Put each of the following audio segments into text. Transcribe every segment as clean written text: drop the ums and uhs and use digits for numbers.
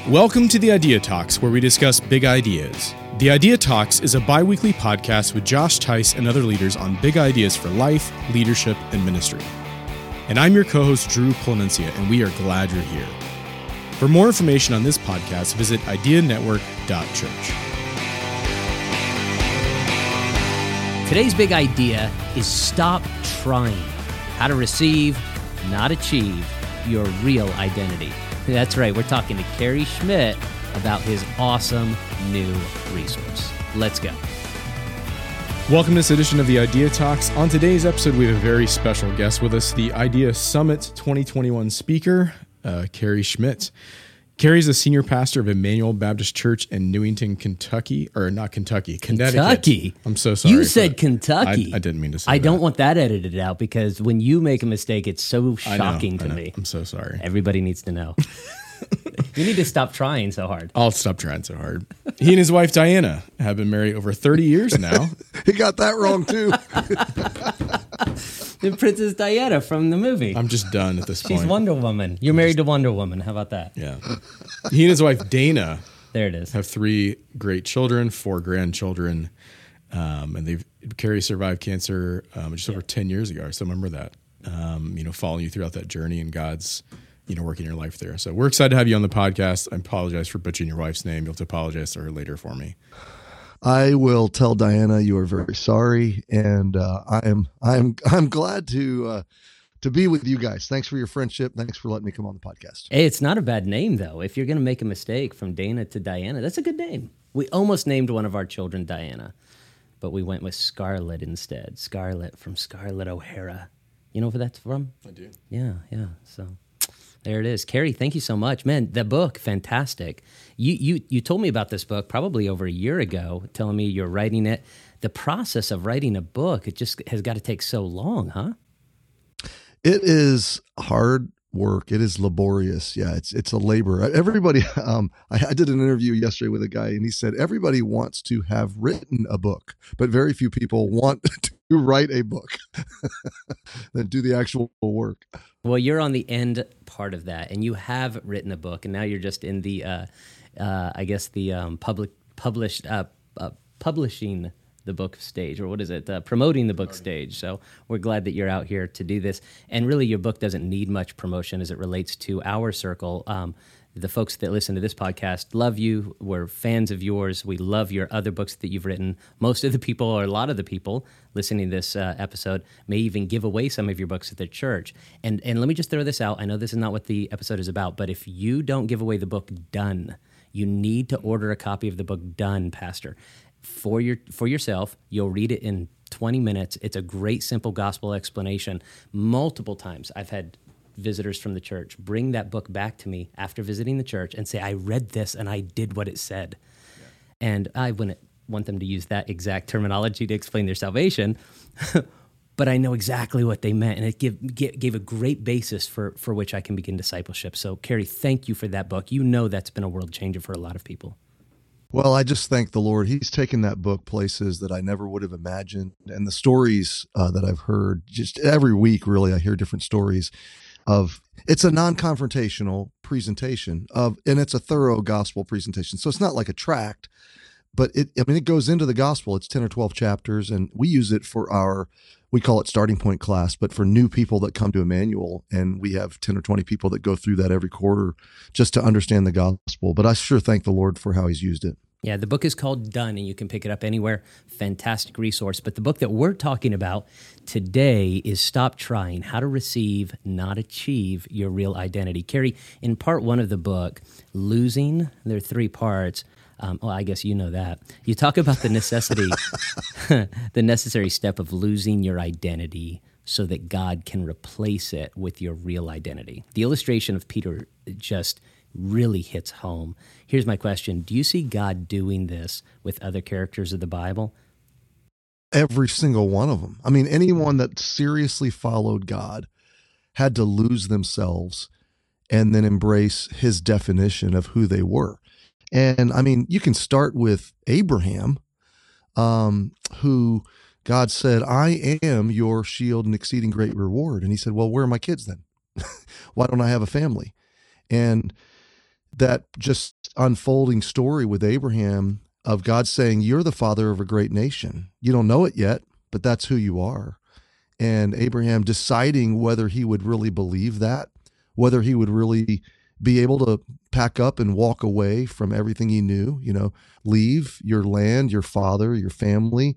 Welcome to the Idea Talks, where we discuss big ideas. The Idea Talks is a bi-weekly podcast with Josh Tice and other leaders on big ideas for life, leadership, and ministry. And I'm your co-host, Drew Planencia, and we are glad you're here. For more information on this podcast, visit ideanetwork.church. Today's big idea is stop trying. How to receive, not achieve, your real identity. That's right, we're talking to Kerry Schmidt about his awesome new resource. Let's go. Welcome to this edition of the Idea Talks. On today's episode, we have a very special guest with us, the Idea Summit 2021 speaker, Kerry Schmidt. Kerry's the senior pastor of Emmanuel Baptist Church in Newington, Kentucky, or not Kentucky, Connecticut. Kentucky? I'm so sorry. You said Kentucky. I didn't mean to say that. I don't want that edited out because when you make a mistake, it's so shocking to me. I'm so sorry. Everybody needs to know. You need to stop trying so hard. I'll stop trying so hard. He and his wife, Diana, have been married over 30 years now. He got that wrong, too. The Princess Diana from the movie. I'm just done at this point. She's Wonder Woman. You're married to Wonder Woman. How about that? Yeah. He and his wife, Dana, there it is. have 3 great children, 4 grandchildren, and Kerry survived cancer just over 10 years ago. I still remember that, following you throughout that journey and God's working your life there. So we're excited to have you on the podcast. I apologize for butchering your wife's name. You'll have to apologize to her later for me. I will tell Diana you are very sorry, and I'm glad to be with you guys. Thanks for your friendship. Thanks for letting me come on the podcast. Hey, it's not a bad name though. If you're going to make a mistake from Dana to Diana, that's a good name. We almost named one of our children Diana, but we went with Scarlett instead. Scarlett from Scarlett O'Hara. You know where that's from? I do. Yeah. So there it is. Kerry, thank you so much. Man, the book, fantastic. You told me about this book probably over a year ago, telling me you're writing it. The process of writing a book, it just has got to take so long, huh? It is hard work. It is laborious. Yeah, it's a labor. Everybody, I did an interview yesterday with a guy, and he said everybody wants to have written a book, but very few people want to write a book and do the actual work. Well, you're on the end part of that, and you have written a book, and now you're just in the, publishing the book stage, or what is it? Promoting the book stage. So we're glad that you're out here to do this. And really, your book doesn't need much promotion as it relates to our circle. The folks that listen to this podcast love you. We're fans of yours. We love your other books that you've written. Most of the people, or a lot of the people listening to this episode, may even give away some of your books at their church. And let me just throw this out. I know this is not what the episode is about, but if you don't give away the book Done, you need to order a copy of the book Done, Pastor, for yourself. You'll read it in 20 minutes. It's a great, simple gospel explanation. Multiple times I've had visitors from the church bring that book back to me after visiting the church and say, I read this and I did what it said. Yeah. And I wouldn't want them to use that exact terminology to explain their salvation, but I know exactly what they meant, and it gave a great basis for which I can begin discipleship. So, Kerry, thank you for that book. You know that's been a world changer for a lot of people. Well, I just thank the Lord. He's taken that book places that I never would have imagined. And the stories that I've heard, just every week, really, I hear different stories of, it's a non-confrontational presentation and it's a thorough gospel presentation. So it's not like a tract, but it goes into the gospel. It's 10 or 12 chapters, and we use it for we call it starting point class, but for new people that come to Emmanuel, and we have 10 or 20 people that go through that every quarter just to understand the gospel. But I sure thank the Lord for how he's used it. Yeah, the book is called Done, and you can pick it up anywhere. Fantastic resource. But the book that we're talking about today is Stop Trying, How to Receive, Not Achieve Your Real Identity. Kerry, in part 1 of the book, Losing, there are 3 parts. I guess you know that. You talk about the necessity, the necessary step of losing your identity so that God can replace it with your real identity. The illustration of Peter just really hits home. Here's my question. Do you see God doing this with other characters of the Bible? Every single one of them. I mean, anyone that seriously followed God had to lose themselves and then embrace his definition of who they were. And I mean, you can start with Abraham, who God said, I am your shield and exceeding great reward. And he said, well, where are my kids then? Why don't I have a family? And that just unfolding story with Abraham of God saying, you're the father of a great nation. You don't know it yet, but that's who you are. And Abraham deciding whether he would really believe that, whether he would really be able to pack up and walk away from everything he knew, leave your land, your father, your family,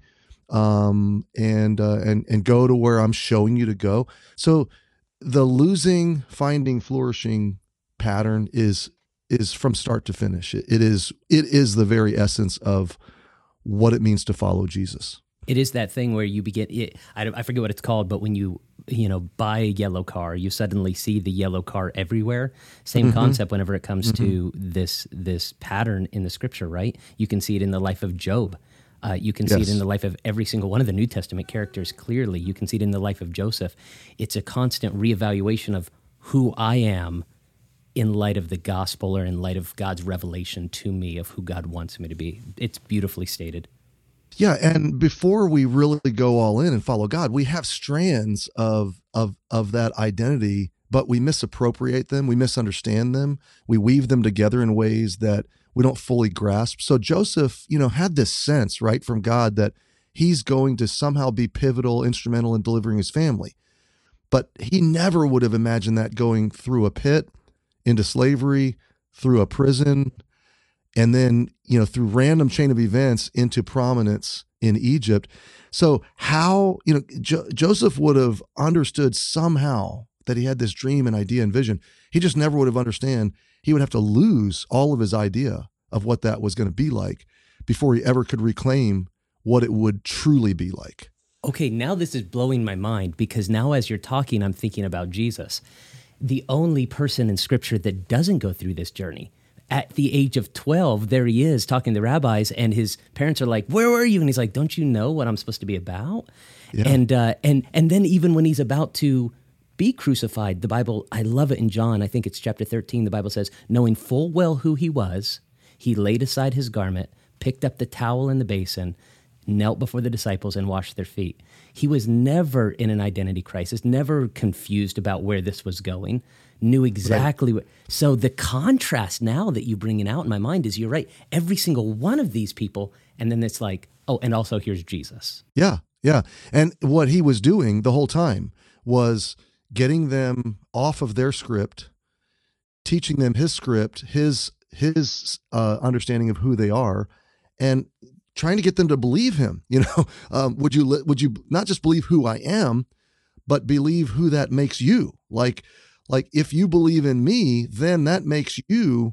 and go to where I'm showing you to go. So the losing, finding, flourishing pattern is from start to finish. It is the very essence of what it means to follow Jesus. It is that thing where you begin, I forget what it's called, but when you buy a yellow car, you suddenly see the yellow car everywhere. Same concept whenever it comes to this pattern in the scripture, right? You can see it in the life of Job. You can see it in the life of every single one of the New Testament characters clearly. You can see it in the life of Joseph. It's a constant reevaluation of who I am in light of the gospel or in light of God's revelation to me of who God wants me to be. It's beautifully stated. Yeah, and before we really go all in and follow God, we have strands of that identity, but we misappropriate them, we misunderstand them, we weave them together in ways that we don't fully grasp. So Joseph, had this sense, right, from God that he's going to somehow be pivotal, instrumental in delivering his family. But he never would have imagined that going through a pit, into slavery, through a prison, and then, through random chain of events into prominence in Egypt. So how, Joseph would have understood somehow that he had this dream and idea and vision. He just never would have understand. He would have to lose all of his idea of what that was going to be like before he ever could reclaim what it would truly be like. Okay, now this is blowing my mind because now as you're talking, I'm thinking about Jesus, the only person in Scripture that doesn't go through this journey. At the age of 12, there he is talking to rabbis, and his parents are like, "Where were you?" And he's like, "Don't you know what I'm supposed to be about?" Yeah. And then even when he's about to be crucified, the Bible, I love it in John, I think it's chapter 13, the Bible says, knowing full well who he was, he laid aside his garment, picked up the towel and the basin, knelt before the disciples and washed their feet. He was never in an identity crisis, never confused about where this was going, knew exactly what. So the contrast now that you're bringing out in my mind is, you're right, every single one of these people, and then it's like, oh, and also here's Jesus. Yeah. And what he was doing the whole time was getting them off of their script, teaching them his script, his understanding of who they are, and trying to get them to believe him. Would you not just believe who I am, but believe who that makes you? Like if you believe in me, then that makes you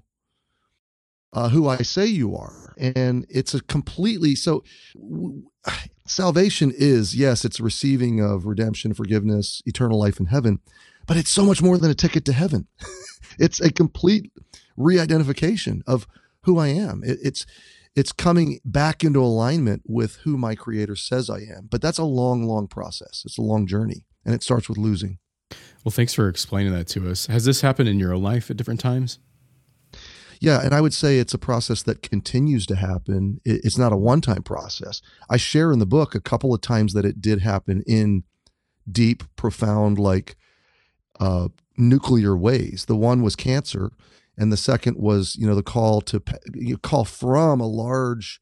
who I say you are. And it's a completely, salvation is, yes, it's receiving of redemption, forgiveness, eternal life in heaven, but it's so much more than a ticket to heaven. It's a complete re-identification of who I am. It's coming back into alignment with who my Creator says I am. But that's a long, long process. It's a long journey, and it starts with losing. Well, thanks for explaining that to us. Has this happened in your own life at different times? Yeah, and I would say it's a process that continues to happen. It's not a one-time process. I share in the book a couple of times that it did happen in deep, profound, nuclear ways. The one was cancer, and the second was, the call from a large,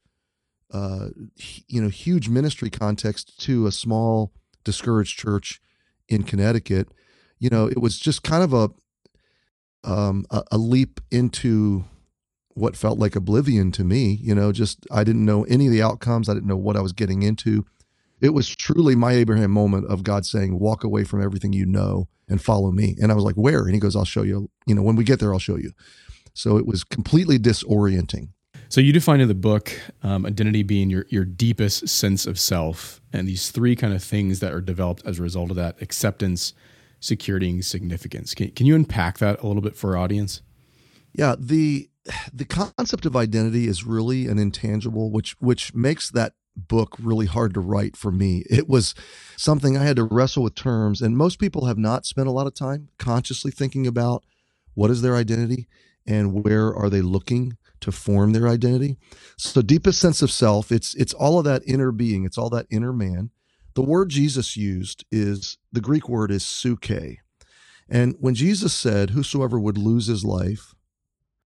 huge ministry context to a small, discouraged church in Connecticut. It was just kind of a leap into what felt like oblivion to me. I didn't know any of the outcomes. I didn't know what I was getting into. It was truly my Abraham moment of God saying, walk away from everything you know and follow me. And I was like, where? And he goes, I'll show you. When we get there, I'll show you. So it was completely disorienting. So you define in the book identity being your deepest sense of self, and these three kind of things that are developed as a result of that: acceptance, security, and significance. Can you unpack that a little bit for our audience? Yeah, the concept of identity is really an intangible, which makes that book really hard to write for me. It was something I had to wrestle with terms, and most people have not spent a lot of time consciously thinking about what is their identity and where are they looking to form their identity. So deepest sense of self, it's all of that inner being, it's all that inner man. The word Jesus used is, the Greek word is psuche. And when Jesus said, whosoever would lose his life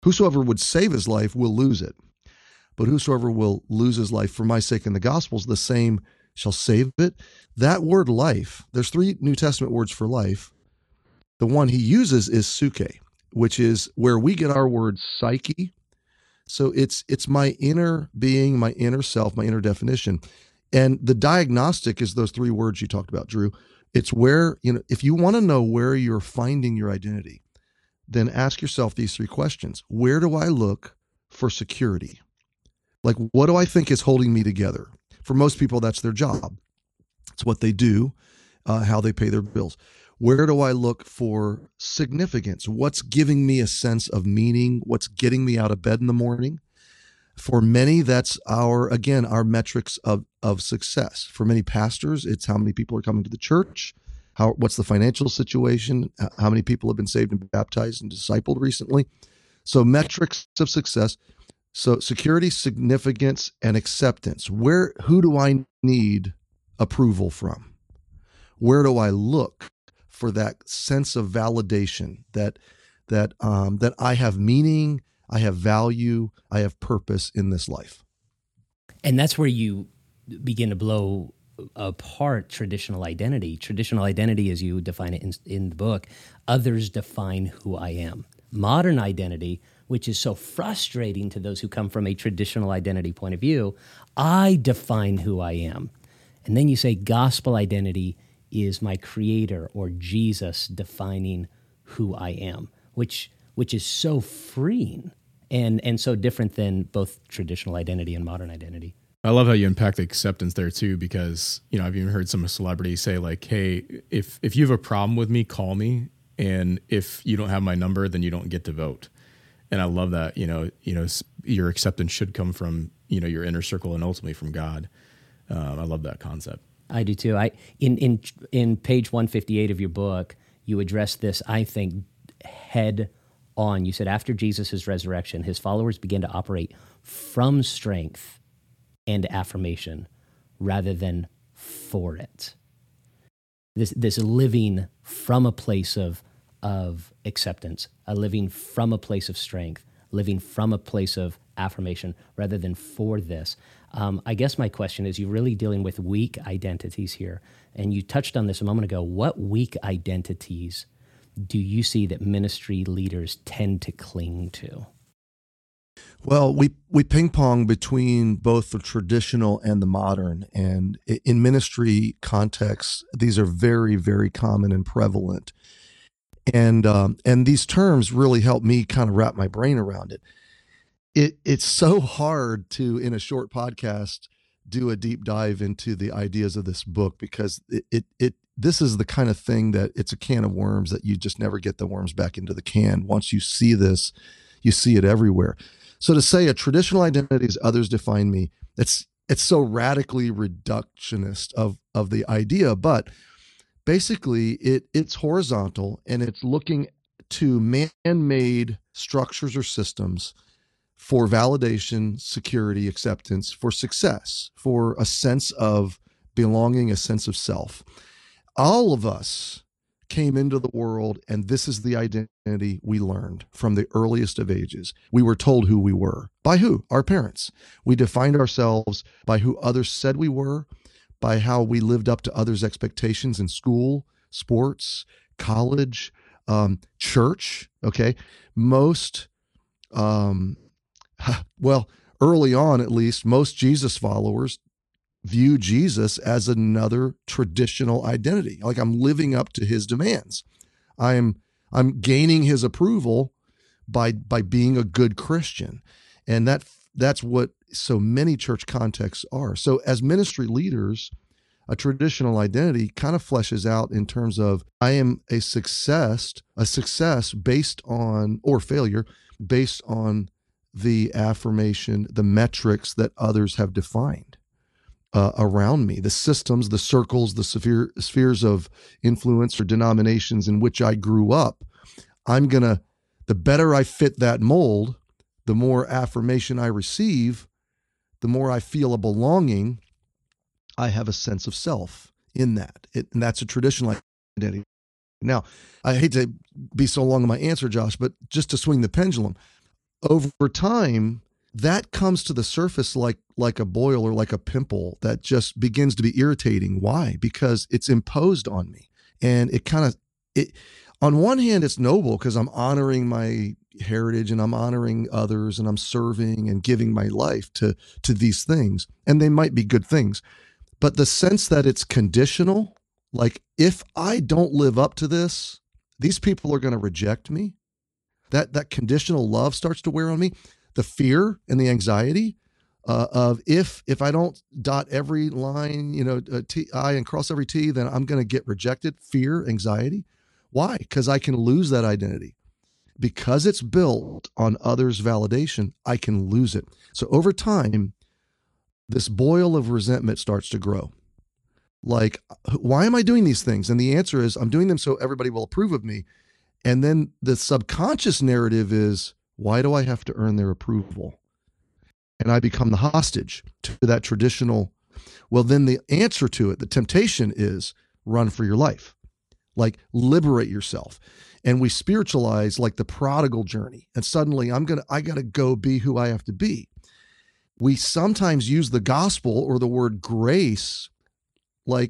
Whosoever would save his life will lose it. But whosoever will lose his life for my sake in the gospels, the same shall save it. That word life, there's 3 New Testament words for life. The one he uses is psyche, which is where we get our word psyche. So it's my inner being, my inner self, my inner definition. And the diagnostic is those 3 words you talked about, Drew. It's where, if you want to know where you're finding your identity, then ask yourself these 3 questions. Where do I look for security? Like, what do I think is holding me together? For most people, that's their job. It's what they do, how they pay their bills. Where do I look for significance? What's giving me a sense of meaning? What's getting me out of bed in the morning? For many, that's our metrics of success. For many pastors, it's how many people are coming to the church, what's the financial situation, how many people have been saved and baptized and discipled recently. So metrics of success. So security, significance, and acceptance. Who do I need approval from? Where do I look for that sense of validation that I have meaning, I have value, I have purpose in this life? And that's where you begin to blow apart traditional identity. Traditional identity, as you define it in the book, others define who I am. Modern identity, which is so frustrating to those who come from a traditional identity point of view, I define who I am. And then you say gospel identity is my creator or Jesus defining who I am, which is so freeing and so different than both traditional identity and modern identity. I love how you unpack the acceptance there too, because, I've even heard some celebrities say like, hey, if you have a problem with me, call me. And if you don't have my number, then you don't get to vote. And I love that, your acceptance should come from, your inner circle and ultimately from God. I love that concept. I do too. In page 158 of your book, you address this, I think, head on. You said after Jesus' resurrection, his followers began to operate from strength and affirmation rather than for it. This living from a place of acceptance, a living from a place of strength, living from a place of affirmation rather than for this. I guess my question is, you're really dealing with weak identities here. And you touched on this a moment ago. What weak identities do you see that ministry leaders tend to cling to? Well, we ping pong between both the traditional and the modern. And in ministry contexts, these are very, very common and prevalent. And these terms really help me kind of wrap my brain around it. It's so hard to, in a short podcast, do a deep dive into the ideas of this book, because this is the kind of thing that it's a can of worms that you just never get the worms back into the can. Once you see this, you see it everywhere. So to say a traditional identity is others define me, it's so radically reductionist of the idea, but basically it's horizontal, and it's looking to man-made structures or systems for validation, security, acceptance, for success, for a sense of belonging, a sense of self. All of us came into the world, and this is the identity we learned from the earliest of ages. We were told who we were. By who? Our parents. We defined ourselves by who others said we were, by how we lived up to others' expectations in school, sports, college, church. Okay. Most, early on, at least, most Jesus followers view Jesus as another traditional identity. Like, I'm living up to his demands. I'm gaining his approval by being a good Christian. And that's what so many church contexts are. So as ministry leaders, a traditional identity kind of fleshes out in terms of, I am a success based on, or failure based on the affirmation, the metrics that others have defined around me, the systems, the circles, the spheres of influence or denominations in which I grew up. The better I fit that mold, the more affirmation I receive, the more I feel a belonging. I have a sense of self in that. And that's a traditional identity. Now, I hate to be so long in my answer, Josh, but just to swing the pendulum, over time, that comes to the surface like a boil or like a pimple that just begins to be irritating. Why? Because it's imposed on me. And on one hand, it's noble because I'm honoring my heritage and I'm honoring others and I'm serving and giving my life to these things. And they might be good things. But the sense that it's conditional, like if I don't live up to this, these people are going to reject me. That conditional love starts to wear on me. The fear and the anxiety of if I don't dot every line, I and cross every T, then I'm going to get rejected. Fear, anxiety. Why? Because I can lose that identity. Because it's built on others' validation, I can lose it. So over time, this boil of resentment starts to grow. Like, why am I doing these things? And the answer is, I'm doing them so everybody will approve of me. And then the subconscious narrative is, why do I have to earn their approval? And I become the hostage to that traditional. Well, then the answer to it, the temptation is run for your life, like liberate yourself. And we spiritualize like the prodigal journey. And suddenly I got to go be who I have to be. We sometimes use the gospel or the word grace like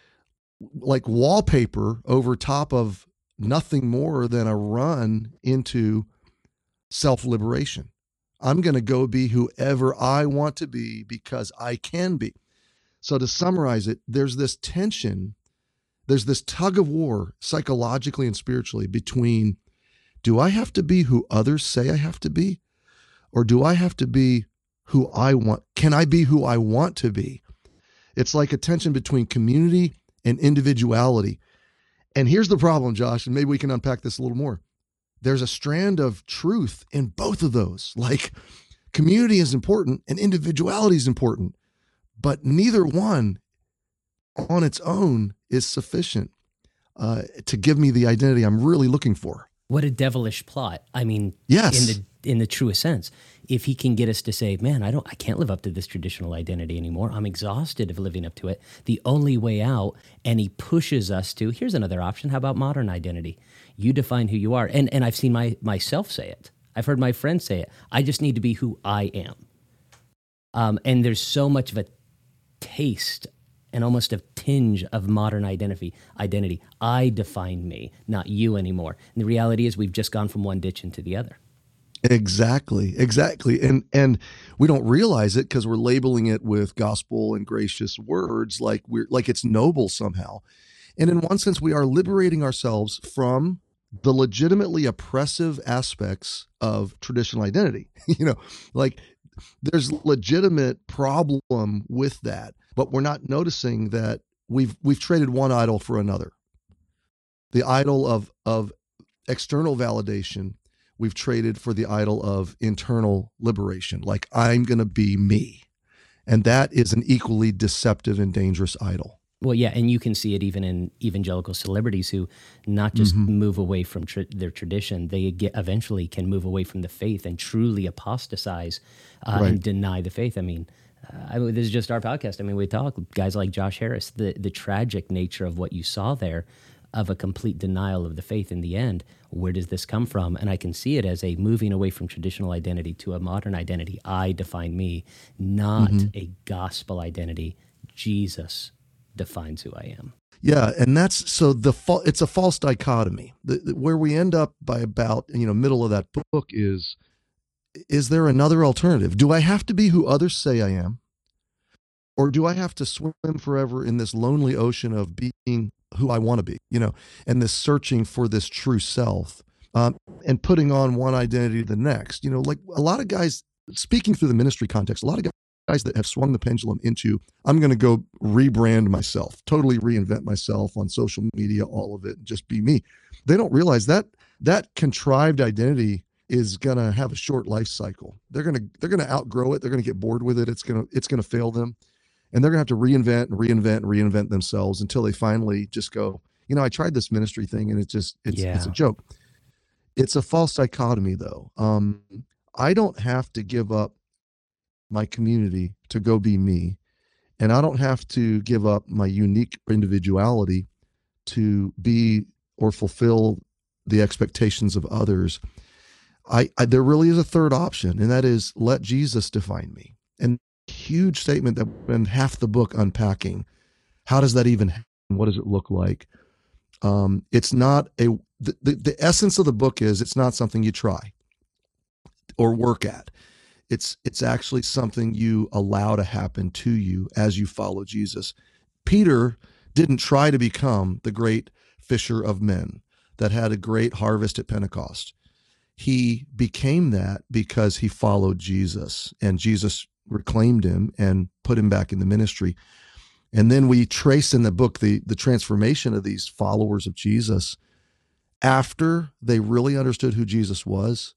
wallpaper over top of nothing more than a run into self-liberation. I'm going to go be whoever I want to be because I can be. So to summarize it, there's this tension, there's this tug of war psychologically and spiritually between, do I have to be who others say I have to be? Or do I have to be who I want? Can I be who I want to be? It's like a tension between community and individuality. And here's the problem, Josh, and maybe we can unpack this a little more. There's a strand of truth in both of those. Like, community is important and individuality is important, but neither one on its own is sufficient to give me the identity I'm really looking for. What a devilish plot. I mean, yes. in the truest sense, if he can get us to say, man, I can't live up to this traditional identity anymore. I'm exhausted of living up to it. The only way out, and he pushes us to, here's another option. How about modern identity? You define who you are. And I've seen myself say it. I've heard my friends say it. I just need to be who I am. And there's so much of a taste and almost a tinge of modern identity. I define me, not you anymore. And the reality is we've just gone from one ditch into the other. Exactly. And we don't realize it because we're labeling it with gospel and gracious words like it's noble somehow. And in one sense, we are liberating ourselves from the legitimately oppressive aspects of traditional identity. Like there's legitimate problem with that, but we're not noticing that we've traded one idol for another. The idol of external validation we've traded for the idol of internal liberation. Like, I'm going to be me. And that is an equally deceptive and dangerous idol. Well, yeah, and you can see it even in evangelical celebrities who not just move away from their tradition, they eventually can move away from the faith and truly apostatize and deny the faith. I mean, this is just our podcast. I mean, we talk guys like Josh Harris, the tragic nature of what you saw there, of a complete denial of the faith in the end. Where does this come from? And I can see it as a moving away from traditional identity to a modern identity. I define me, not a gospel identity. Jesus defines who I am. Yeah, and that's so it's a false dichotomy. Where we end up by about middle of that book is there another alternative? Do I have to be who others say I am, or do I have to swim forever in this lonely ocean of being who I want to be? And this searching for this true self, and putting on one identity to the next. Like a lot of guys, speaking through the ministry context, a lot of guys that have swung the pendulum into, I'm going to go rebrand myself, totally reinvent myself on social media, all of it, just be me. They don't realize that contrived identity is going to have a short life cycle. They're going to outgrow it. They're going to get bored with it. It's going to fail them. And they're going to have to reinvent themselves until they finally just go, I tried this ministry thing and it's a joke. It's a false dichotomy though. I don't have to give up my community to go be me. And I don't have to give up my unique individuality to be or fulfill the expectations of others. There really is a third option, and that is let Jesus define me. And huge statement that spent half the book unpacking. How does that even happen? What does it look like? It's not the essence of the book is it's not something you try or work at. It's actually something you allow to happen to you as you follow Jesus. Peter didn't try to become the great fisher of men that had a great harvest at Pentecost. He became that because he followed Jesus, and Jesus reclaimed him and put him back in the ministry. And then we trace in the book the transformation of these followers of Jesus after they really understood who Jesus was,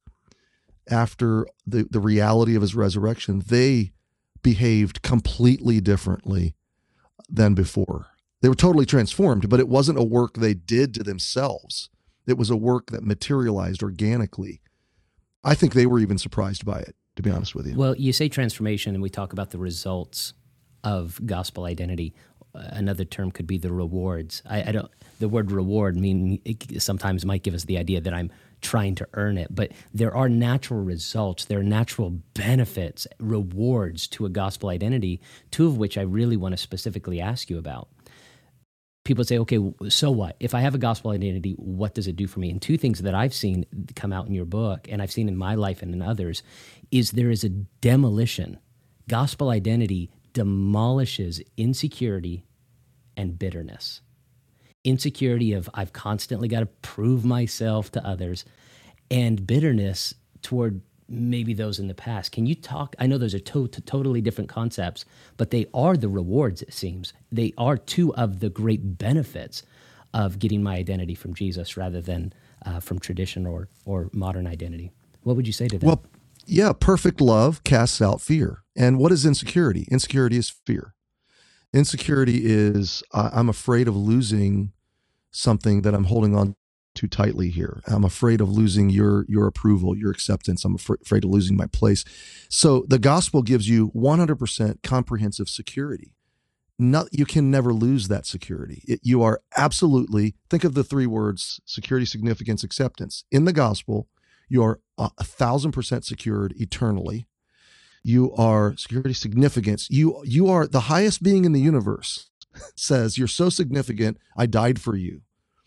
after the reality of his resurrection. They behaved completely differently than before. They were totally transformed, but it wasn't a work they did to themselves. It was a work that materialized organically. I think they were even surprised by it, to be honest with you. Well, you say transformation, and we talk about the results of gospel identity. Another term could be the rewards. I don't. The word reward sometimes might give us the idea that I'm trying to earn it, but there are natural results. There are natural benefits, rewards to a gospel identity. Two of which I really want to specifically ask you about. People say, okay, so what? If I have a gospel identity, what does it do for me? And two things that I've seen come out in your book, and I've seen in my life and in others, is there is a demolition. Gospel identity demolishes insecurity and bitterness. Insecurity of I've constantly got to prove myself to others, and bitterness toward maybe those in the past. Can you talk? I know those are totally different concepts, but they are the rewards, it seems. They are two of the great benefits of getting my identity from Jesus rather than from tradition or modern identity. What would you say to that? Well, yeah, perfect love casts out fear. And what is insecurity? Insecurity is fear. Insecurity is I'm afraid of losing something that I'm holding on too tightly here. I'm afraid of losing your approval, your acceptance. I'm afraid of losing my place. So the gospel gives you 100% comprehensive security. You can never lose that security. You are absolutely, think of the three words, security, significance, acceptance. In the gospel, you are 1,000% secured eternally. You are security, significance. You are the highest being in the universe says you're so significant, I died for you.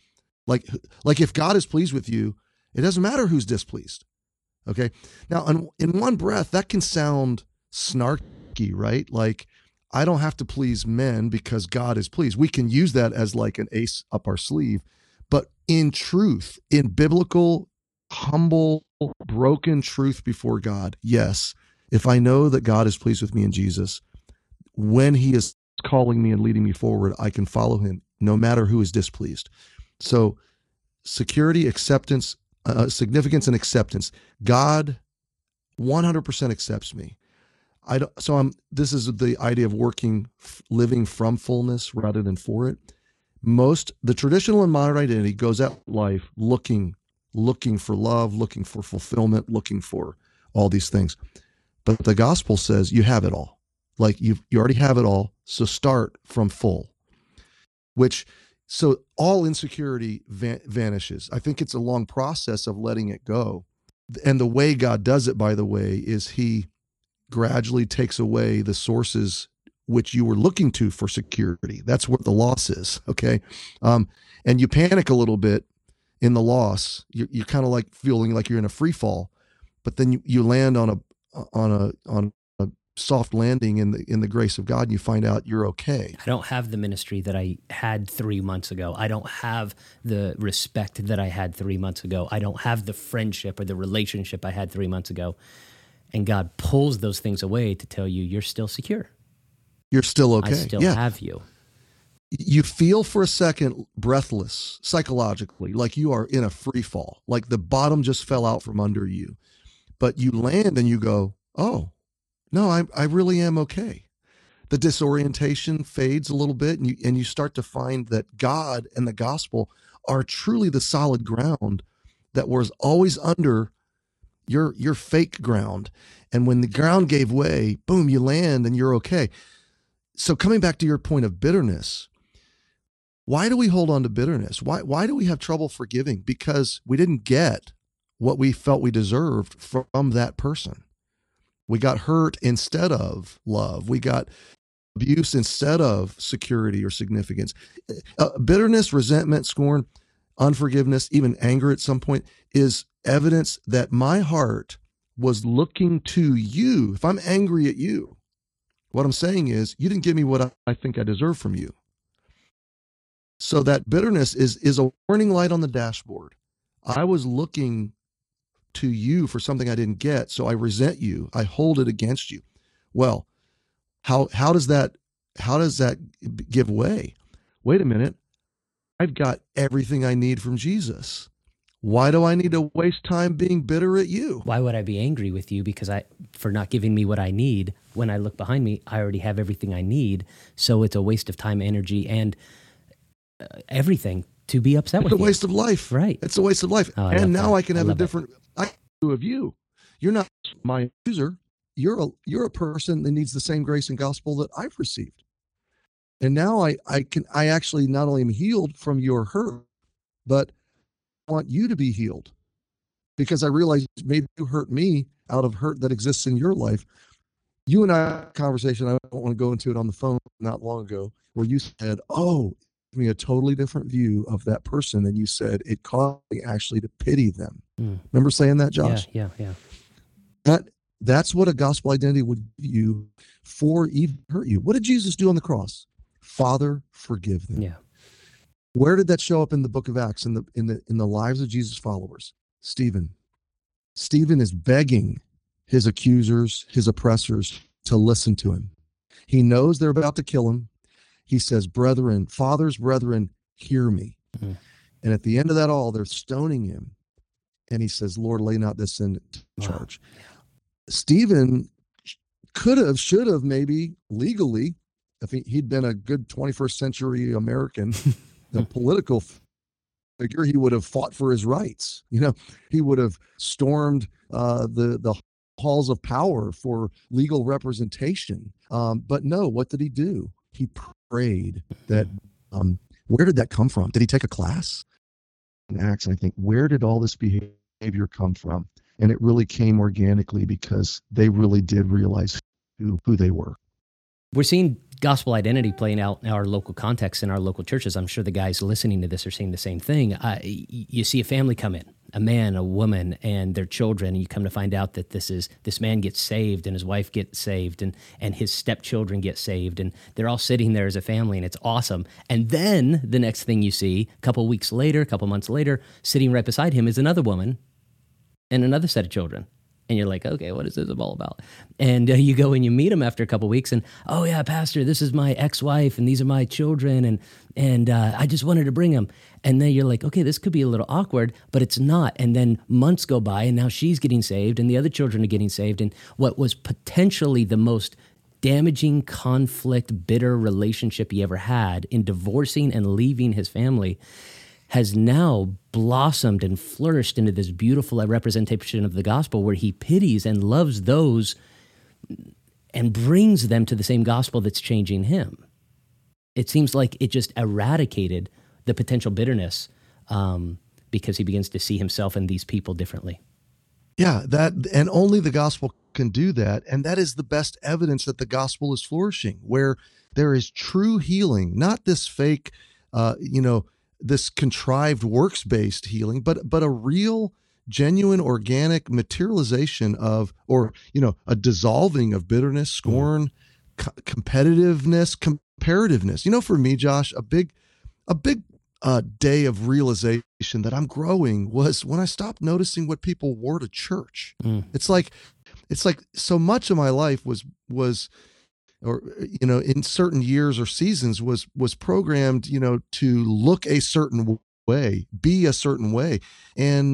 Like if God is pleased with you, it doesn't matter who's displeased. Okay. Now, in one breath, that can sound snarky, right? Like I don't have to please men because God is pleased. We can use that as like an ace up our sleeve. But in truth, in biblical, humble, broken truth before God, yes, if I know that God is pleased with me in Jesus, when he is calling me and leading me forward, I can follow him no matter who is displeased. So security, acceptance, significance and acceptance. God 100% accepts me. This is the idea of living from fullness rather than for it. The traditional and modern identity goes out life looking for love, looking for fulfillment, looking for all these things. But the gospel says you have it all. Like you already have it all. So start from full, so all insecurity vanishes. I think it's a long process of letting it go. And the way God does it, by the way, is he gradually takes away the sources which you were looking to for security. That's what the loss is, okay? And you panic a little bit in the loss. You're kind of like feeling like you're in a free fall, but then you land on a soft landing in the grace of God, and you find out you're okay. I don't have the ministry that I had 3 months ago. I don't have the respect that I had 3 months ago. I don't have the friendship or the relationship I had 3 months ago. And God pulls those things away to tell you you're still secure. You're still okay. I still have you. You feel for a second breathless psychologically, like you are in a free fall, like the bottom just fell out from under you. But you land and you go, oh, no, I really am okay. The disorientation fades a little bit, and you start to find that God and the gospel are truly the solid ground that was always under your fake ground. And when the ground gave way, boom, you land and you're okay. So coming back to your point of bitterness, why do we hold on to bitterness? Why do we have trouble forgiving? Because we didn't get what we felt we deserved from that person. We got hurt instead of love. We got abuse instead of security or significance. Bitterness, resentment, scorn, unforgiveness, even anger at some point is evidence that my heart was looking to you. If I'm angry at you, what I'm saying is, you didn't give me what I think I deserve from you. So that bitterness is a warning light on the dashboard. I was looking to you for something I didn't get, so I resent you. I hold it against you. Well, how does that give way? Wait a minute. I've got everything I need from Jesus. Why do I need to waste time being bitter at you? Why would I be angry with you for not giving me what I need? When I look behind me, I already have everything I need. So it's a waste of time, energy, and everything to be upset with you. It's a waste of life. Right. It's a waste of life. Oh, and now I can have a different view of you. You're not my accuser. You're a person that needs the same grace and gospel that I've received. And now I actually not only am healed from your hurt, but I want you to be healed, because I realize maybe you hurt me out of hurt that exists in your life. You and I had a conversation, I don't want to go into it, on the phone not long ago, where you said, oh, give me a totally different view of that person. And you said it caused me actually to pity them. Remember saying that, Josh? Yeah. That's what a gospel identity would give you for even hurt you. What did Jesus do on the cross? Father, forgive them. Yeah. Where did that show up in the book of Acts, in the lives of Jesus' followers? Stephen. Stephen is begging his accusers, his oppressors, to listen to him. He knows they're about to kill him. He says, brethren, fathers, brethren, hear me. Mm-hmm. And at the end of that all, they're stoning him. And he says, Lord, lay not this sin to charge. Wow. Stephen should have maybe legally, if he'd been a good 21st century American, the political figure, he would have fought for his rights. He would have stormed the halls of power for legal representation. But no, what did he do? He prayed that, where did that come from? Did he take a class? In Acts, I think, where did all this behavior come from? And it really came organically because they really did realize who they were. We're seeing gospel identity playing out in our local context, in our local churches. I'm sure the guys listening to this are seeing the same thing. You see a family come in, a man, a woman, and their children, and you come to find out that this man gets saved, and his wife gets saved, and his stepchildren get saved, and they're all sitting there as a family, and it's awesome. And then the next thing you see, a couple weeks later, a couple months later, sitting right beside him is another woman and another set of children. And you're like, okay, what is this all about? And you go and you meet them after a couple of weeks, and, oh yeah, Pastor, this is my ex-wife, and these are my children, and I just wanted to bring them. And then you're like, okay, this could be a little awkward, but it's not. And then months go by, and now she's getting saved, and the other children are getting saved. And what was potentially the most damaging, conflict, bitter relationship he ever had in divorcing and leaving his family has now blossomed and flourished into this beautiful representation of the gospel, where he pities and loves those and brings them to the same gospel that's changing him. It seems like it just eradicated the potential bitterness because he begins to see himself and these people differently. Yeah, and only the gospel can do that. And that is the best evidence that the gospel is flourishing, where there is true healing, not this fake, this contrived works-based healing, but a real, genuine, organic materialization of, a dissolving of bitterness, scorn, competitiveness, comparativeness. For me, Josh, a big day of realization that I'm growing was when I stopped noticing what people wore to church. It's like so much of my life was in certain years or seasons was programmed, to look a certain way, be a certain way. And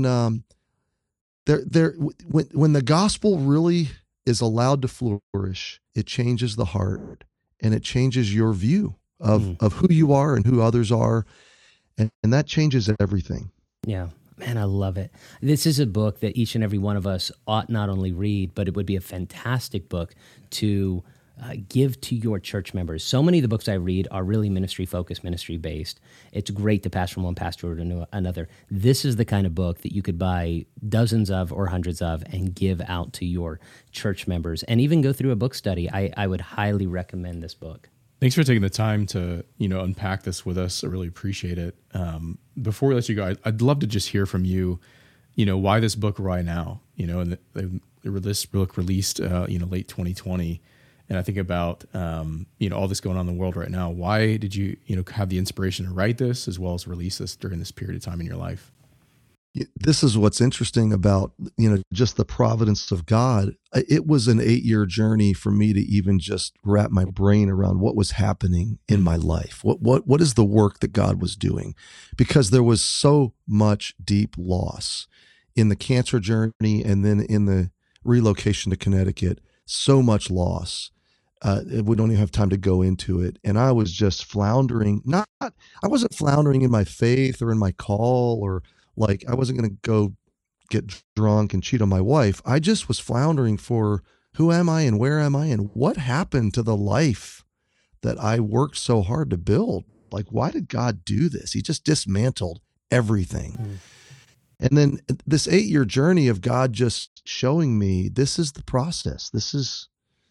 when the gospel really is allowed to flourish, it changes the heart, and it changes your view of who you are and who others are. And that changes everything. Yeah. Man, I love it. This is a book that each and every one of us ought not only read, but it would be a fantastic book to give to your church members. So many of the books I read are really ministry-focused, ministry-based. It's great to pass from one pastor to another. This is the kind of book that you could buy dozens of or hundreds of and give out to your church members, and even go through a book study. I would highly recommend this book. Thanks for taking the time to, unpack this with us. I really appreciate it. Before we let you go, I'd love to just hear from you, why this book right now, and this book released, late 2020. And I think about, all this going on in the world right now. Why did you, have the inspiration to write this as well as release this during this period of time in your life? This is what's interesting about, just the providence of God. It was an 8-year journey for me to even just wrap my brain around what was happening in my life. What is the work that God was doing? Because there was so much deep loss in the cancer journey, and then in the relocation to Connecticut, so much loss. We don't even have time to go into it. And I was just floundering. I wasn't floundering in my faith or in my call, or like I wasn't going to go get drunk and cheat on my wife. I just was floundering for who am I and where am I and what happened to the life that I worked so hard to build? Like, why did God do this? He just dismantled everything. And then this 8-year journey of God just showing me, this is the process. This is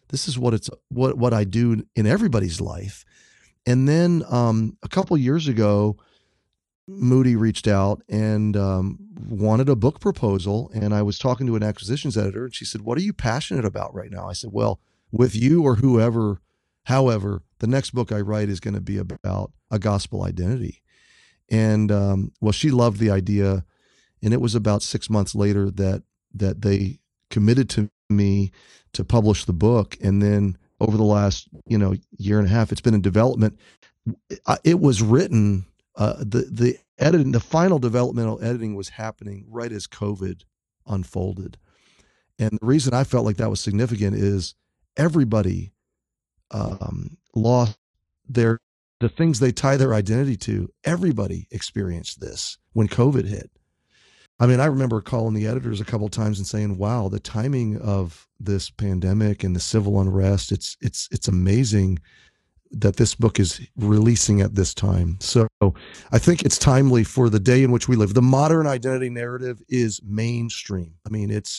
what I do in everybody's life. And then a couple years ago, Moody reached out and wanted a book proposal. And I was talking to an acquisitions editor, and she said, "What are you passionate about right now?" I said, "Well, with you or whoever, however, the next book I write is going to be about a gospel identity." And she loved the idea. And it was about 6 months later that they committed to me to publish the book. And then over the last, year and a half, it's been in development. It was written, the editing, the final developmental editing was happening right as COVID unfolded. And the reason I felt like that was significant is everybody lost the things they tie their identity to. Everybody experienced this when COVID hit. I mean, I remember calling the editors a couple of times and saying, "Wow, the timing of this pandemic and the civil unrest, it's amazing that this book is releasing at this time." So I think it's timely for the day in which we live. The modern identity narrative is mainstream. I mean, it's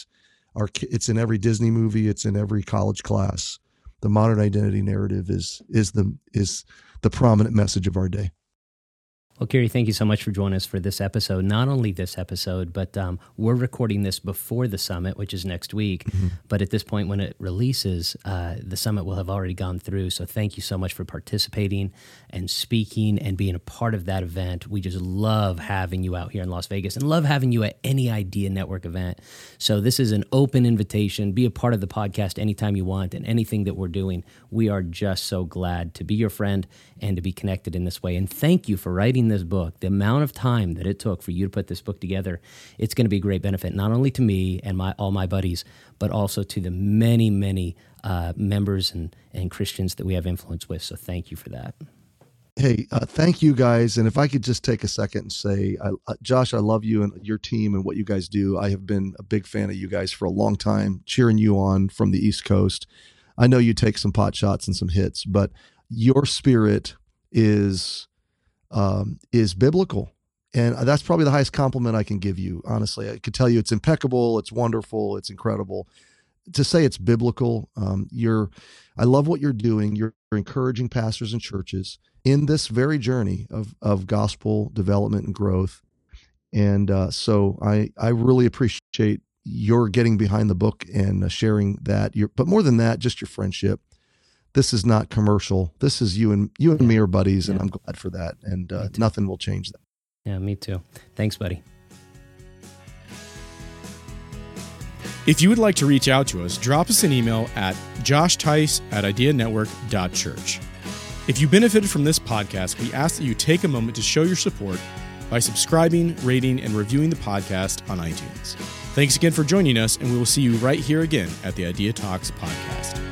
in every Disney movie, it's in every college class. The modern identity narrative is the prominent message of our day. Well, Kerry, thank you so much for joining us for this episode. Not only this episode, but we're recording this before the summit, which is next week. Mm-hmm. But at this point, when it releases, the summit will have already gone through. So thank you so much for participating and speaking and being a part of that event. We just love having you out here in Las Vegas and love having you at any Idea Network event. So this is an open invitation. Be a part of the podcast anytime you want, and anything that we're doing. We are just so glad to be your friend and to be connected in this way. And thank you for writing this book. The amount of time that it took for you to put this book together, it's going to be a great benefit, not only to me and all my buddies, but also to the many, many members and Christians that we have influence with. So thank you for that. Hey, thank you guys. And if I could just take a second and say, Josh, I love you and your team and what you guys do. I have been a big fan of you guys for a long time, cheering you on from the East Coast. I know you take some pot shots and some hits, but your spirit is biblical. And that's probably the highest compliment I can give you. Honestly, I could tell you it's impeccable. It's wonderful. It's incredible. To say it's biblical, I love what you're doing. You're encouraging pastors and churches in this very journey of gospel development and growth. And so I really appreciate your getting behind the book and sharing that. But more than that, just your friendship. This is not commercial. This is you and me are buddies, and I'm glad for that. And nothing will change that. Yeah, me too. Thanks, buddy. If you would like to reach out to us, drop us an email at joshtice@ideanetwork.church. If you benefited from this podcast, we ask that you take a moment to show your support by subscribing, rating, and reviewing the podcast on iTunes. Thanks again for joining us, and we will see you right here again at the Idea Talks podcast.